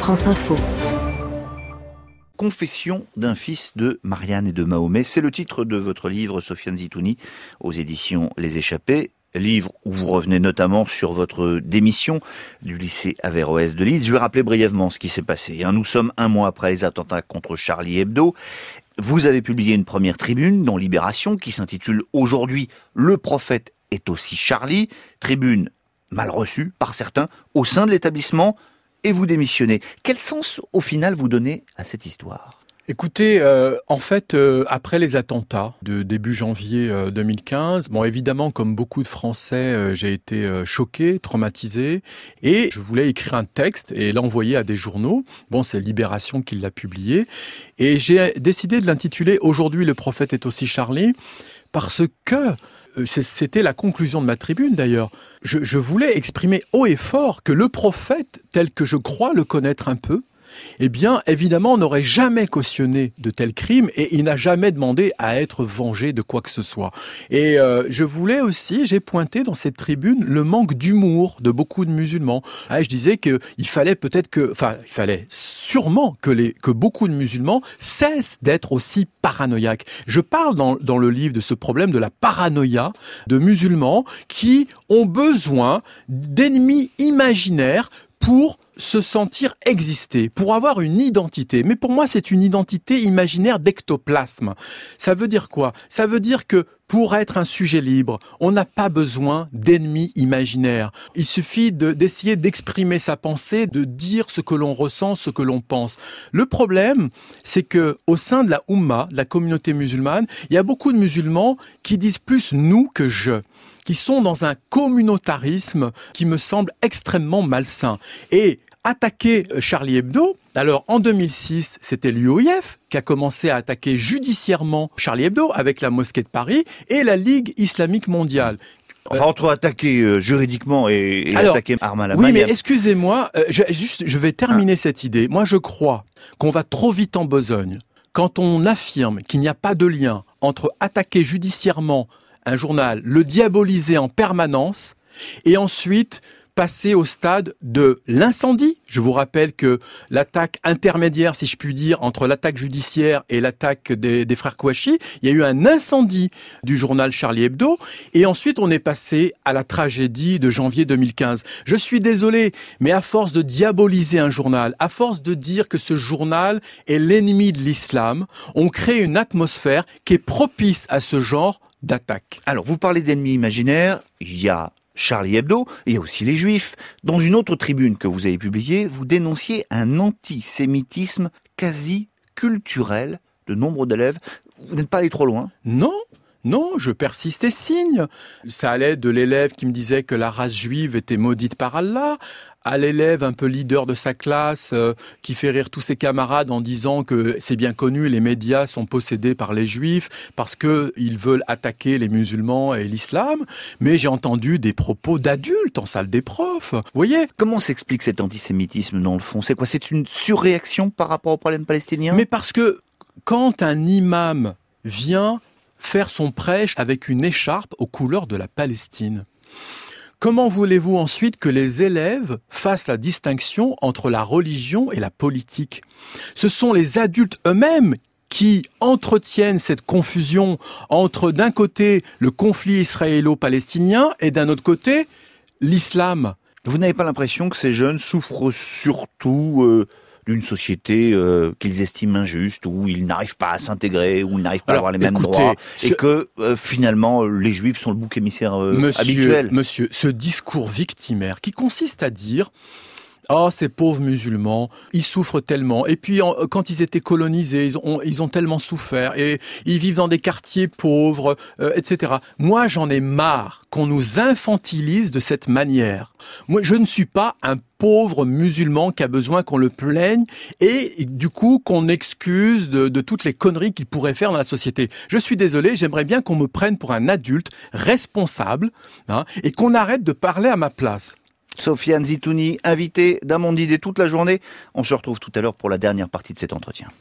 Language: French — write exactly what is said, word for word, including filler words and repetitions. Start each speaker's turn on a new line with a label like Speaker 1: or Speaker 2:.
Speaker 1: France Info.
Speaker 2: Confession d'un fils de Marianne et de Mahomet, c'est le titre de votre livre, Sofiane Zitouni, aux éditions Les Échappés. Livre où vous revenez notamment sur votre démission du lycée Averroès de Leeds. Je vais rappeler brièvement ce qui s'est passé. Nous sommes un mois après les attentats contre Charlie Hebdo. Vous avez publié une première tribune dans Libération qui s'intitule « Aujourd'hui, le prophète est aussi Charlie ». Tribune mal reçue par certains au sein de l'établissement et vous démissionnez. Quel sens au final vous donnez à cette histoire ?
Speaker 3: Écoutez, euh, en fait, euh, après les attentats de début janvier euh, deux mille quinze, bon, évidemment, comme beaucoup de Français, euh, j'ai été euh, choqué, traumatisé, et je voulais écrire un texte et l'envoyer à des journaux. Bon, c'est Libération qui l'a publié, et j'ai décidé de l'intituler « Aujourd'hui, le prophète est aussi Charlie », parce que c'était la conclusion de ma tribune d'ailleurs. Je, je voulais exprimer haut et fort que le prophète, tel que je crois le connaître un peu, eh bien, évidemment, on n'aurait jamais cautionné de tels crimes et il n'a jamais demandé à être vengé de quoi que ce soit. Et euh, je voulais aussi, j'ai pointé dans cette tribune le manque d'humour de beaucoup de musulmans. Ah, je disais qu'il fallait peut-être que, enfin, il fallait sûrement que, les, que beaucoup de musulmans cessent d'être aussi paranoïaques. Je parle dans, dans le livre de ce problème de la paranoïa de musulmans qui ont besoin d'ennemis imaginaires pour se sentir exister, pour avoir une identité. Mais pour moi, c'est une identité imaginaire d'ectoplasme. Ça veut dire quoi ? Ça veut dire que pour être un sujet libre, on n'a pas besoin d'ennemis imaginaires. Il suffit de, d'essayer d'exprimer sa pensée, de dire ce que l'on ressent, ce que l'on pense. Le problème, c'est que au sein de la Oumma, de la communauté musulmane, il y a beaucoup de musulmans qui disent plus nous que je, qui sont dans un communautarisme qui me semble extrêmement malsain. Et attaquer Charlie Hebdo, alors en deux mille six, c'était l'U O I F qui a commencé à attaquer judiciairement Charlie Hebdo avec la mosquée de Paris et la Ligue islamique mondiale.
Speaker 2: Enfin, entre attaquer euh, juridiquement et, et
Speaker 3: Alors,
Speaker 2: attaquer Arman
Speaker 3: Oui, mais
Speaker 2: a...
Speaker 3: excusez-moi, euh, je, juste, je vais terminer ah. cette idée. Moi, je crois qu'on va trop vite en besogne quand on affirme qu'il n'y a pas de lien entre attaquer judiciairement un journal, le diaboliser en permanence et ensuite passer au stade de l'incendie. Je vous rappelle que l'attaque intermédiaire, si je puis dire, entre l'attaque judiciaire et l'attaque des, des frères Kouachi, il y a eu un incendie du journal Charlie Hebdo et ensuite on est passé à la tragédie de janvier deux mille quinze. Je suis désolé, mais à force de diaboliser un journal, à force de dire que ce journal est l'ennemi de l'islam, on crée une atmosphère qui est propice à ce genre d'attaque.
Speaker 2: Alors, vous parlez d'ennemis imaginaires, il y a Charlie Hebdo, il y a aussi les Juifs. Dans une autre tribune que vous avez publiée, vous dénonciez un antisémitisme quasi culturel de nombre d'élèves. Vous n'êtes pas allé trop loin ?
Speaker 3: Non. Non, je persiste et signe. Ça allait de l'élève qui me disait que la race juive était maudite par Allah, à l'élève un peu leader de sa classe euh, qui fait rire tous ses camarades en disant que c'est bien connu, les médias sont possédés par les juifs parce que ils veulent attaquer les musulmans et l'islam. Mais j'ai entendu des propos d'adultes en salle des profs. Vous voyez ?
Speaker 2: Comment s'explique cet antisémitisme dans le fond ? C'est quoi ? C'est une surréaction par rapport au problème palestinien ?
Speaker 3: Mais parce que quand un imam vient faire son prêche avec une écharpe aux couleurs de la Palestine, comment voulez-vous ensuite que les élèves fassent la distinction entre la religion et la politique ? Ce sont les adultes eux-mêmes qui entretiennent cette confusion entre d'un côté le conflit israélo-palestinien et d'un autre côté l'islam.
Speaker 2: Vous n'avez pas l'impression que ces jeunes souffrent surtout euh, d'une société euh, qu'ils estiment injuste, où ils n'arrivent pas à s'intégrer, où ils n'arrivent pas Alors, à avoir les mêmes
Speaker 3: écoutez,
Speaker 2: droits,
Speaker 3: ce...
Speaker 2: et que euh, finalement les Juifs sont le bouc émissaire euh,
Speaker 3: monsieur,
Speaker 2: habituel.
Speaker 3: Monsieur, ce discours victimaire qui consiste à dire « Oh, ces pauvres musulmans, ils souffrent tellement. Et puis, en, quand ils étaient colonisés, ils ont, ils ont tellement souffert. Et ils vivent dans des quartiers pauvres, euh, et cetera » Moi, j'en ai marre qu'on nous infantilise de cette manière. Moi, je ne suis pas un pauvre musulman qui a besoin qu'on le plaigne et du coup qu'on excuse de, de toutes les conneries qu'il pourrait faire dans la société. Je suis désolé, j'aimerais bien qu'on me prenne pour un adulte responsable hein, et qu'on arrête de parler à ma place.
Speaker 2: Sofiane Zitouni, invité d'Amandine toute la journée. On se retrouve tout à l'heure pour la dernière partie de cet entretien.